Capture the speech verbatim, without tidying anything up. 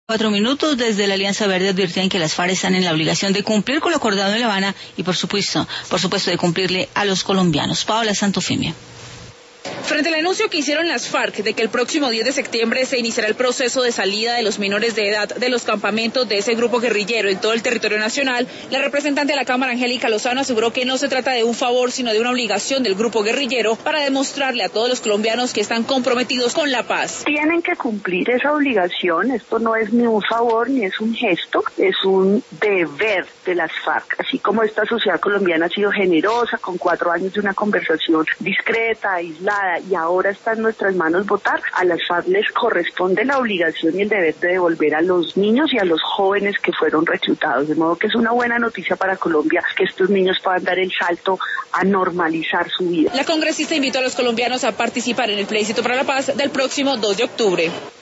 Cuatro minutos. Desde la Alianza Verde advirtieron que las FARC están en la obligación de cumplir con lo acordado en La Habana y por supuesto, por supuesto de cumplirle a los colombianos. Paola Santofimio. Frente al anuncio que hicieron las FARC de que el próximo diez de septiembre se iniciará el proceso de salida de los menores de edad de los campamentos de ese grupo guerrillero en todo el territorio nacional, la representante de la Cámara, Angélica Lozano, aseguró que no se trata de un favor, sino de una obligación del grupo guerrillero para demostrarle a todos los colombianos que están comprometidos con la paz. Tienen que cumplir esa obligación, esto no es ni un favor ni es un gesto, es un deber de las FARC, así como esta sociedad colombiana ha sido generosa con cuatro años de una conversación discreta, aislada, y ahora está en nuestras manos votar. A las FARC les corresponde la obligación y el deber de devolver a los niños y a los jóvenes que fueron reclutados, de modo que es una buena noticia para Colombia que estos niños puedan dar el salto a normalizar su vida. La congresista invitó a los colombianos a participar en el plebiscito para la paz del próximo dos de octubre.